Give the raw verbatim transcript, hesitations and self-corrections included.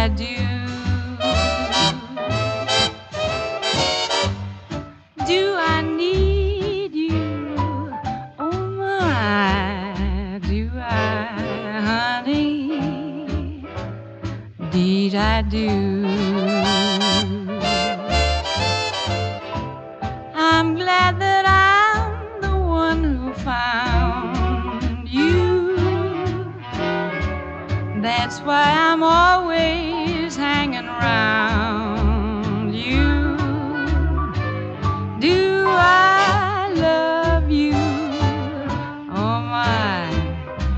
I do. Do I need you? Oh my, do I, honey? Deed I do. I'm glad that I'm the one who found you. That's why I'm always